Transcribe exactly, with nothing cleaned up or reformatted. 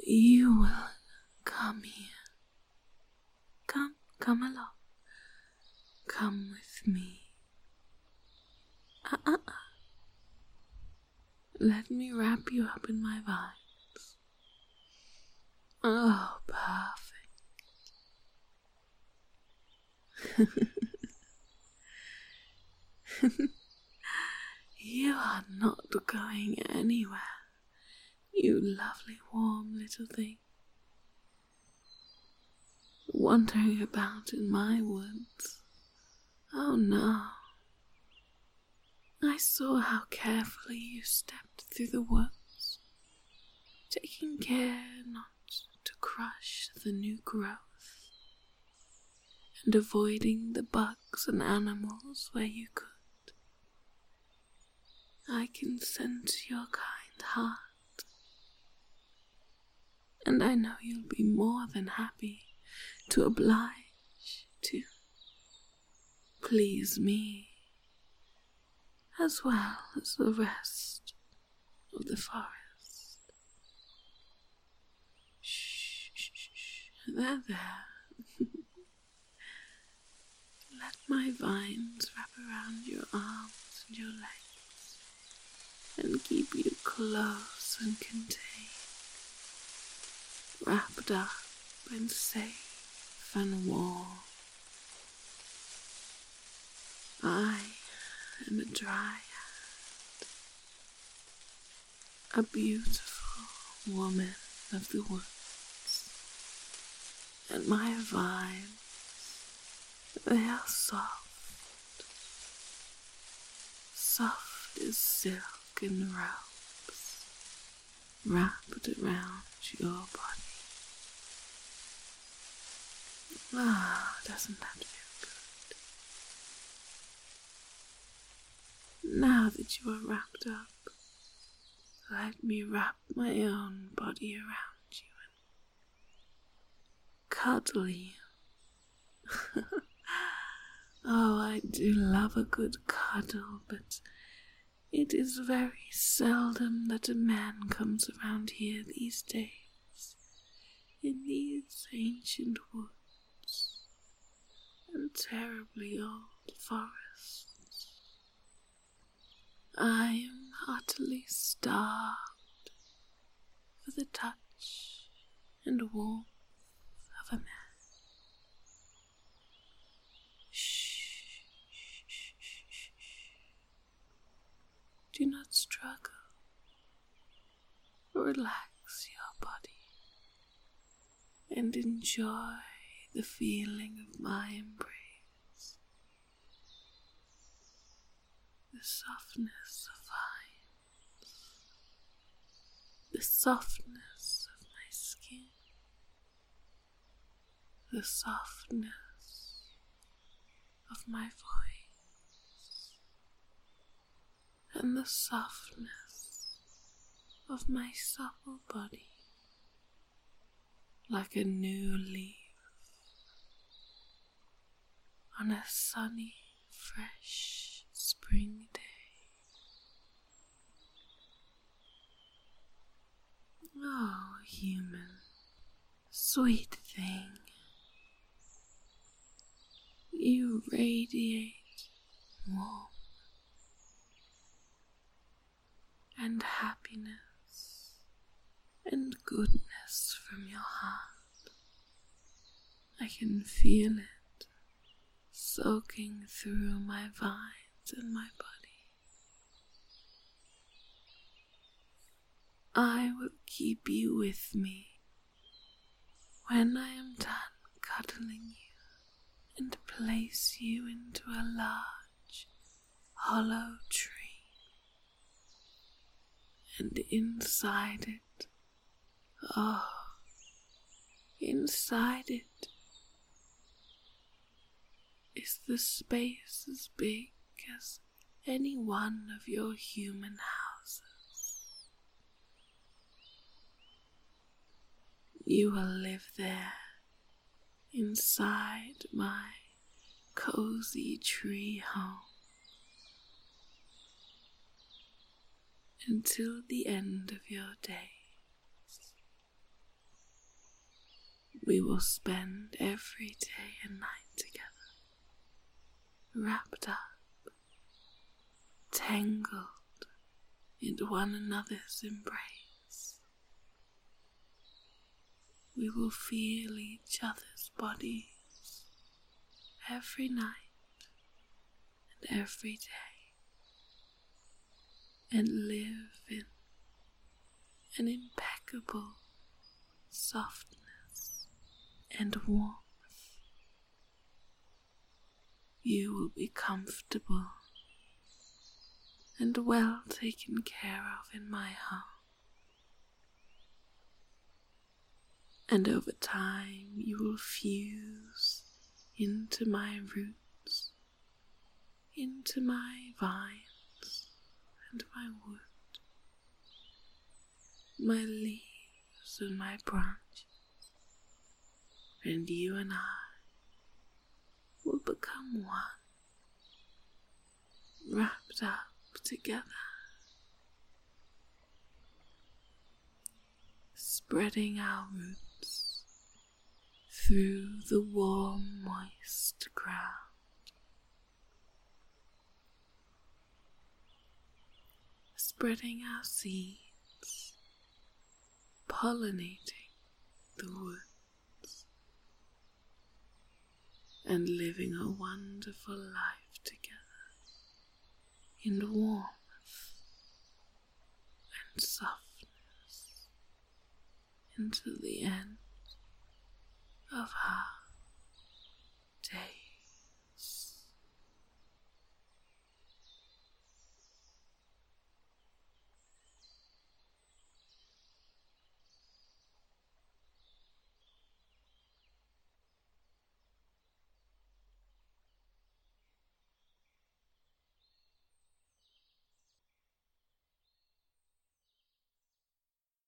You will come here. Come, come along. Come with me. Uh-uh. Let me wrap you up in my vines. Oh, perfect. You are not going anywhere, you lovely warm little thing. Wandering about in my woods. Oh no. I saw how carefully you stepped through the woods, taking care not to crush the new growth, and avoiding the bugs and animals where you could. I can sense your kind heart, and I know you'll be more than happy to oblige, to please me, as well as the rest of the forest. Shh, shh, shh, there, there. Let my vines wrap around your arms and your legs, and keep you close and contained, wrapped up and safe and warm. I am a dryad, a beautiful woman of the woods, and my vines, they are soft, soft as silk and ropes wrapped around your body. Ah, doesn't that feel good? Now that you are wrapped up, let me wrap my own body around you and cuddle you. Oh, I do love a good cuddle, but it is very seldom that a man comes around here these days, in these ancient woods and terribly old forests. I am utterly starved for the touch and warmth of a man. Shh, shh, shh, shh, shh. Do not struggle. Relax your body and enjoy the feeling of my embrace. The softness of vines, the softness of my skin, the softness of my voice, and the softness of my supple body, like a new leaf on a sunny, fresh spring day. Oh, human, sweet thing, you radiate warmth and happiness and goodness from your heart. I can feel it soaking through my vines and my body. I will keep you with me when I am done cuddling you and place you into a large hollow tree. And inside it, oh, inside it is the space as big as any one of your human houses. You will live there, inside my cozy tree home, until the end of your days. We will spend every day and night together, wrapped up, tangled in one another's embrace. We will feel each other's bodies every night and every day, and live in an impeccable softness and warmth. You will be comfortable and well taken care of in my home. And over time you will fuse into my roots, into my vines and my wood, my leaves and my branches, and you and I will become one, wrapped up together, spreading our roots through the warm, moist ground, spreading our seeds, pollinating the woods, and living a wonderful life together in warmth and softness until the end of our day.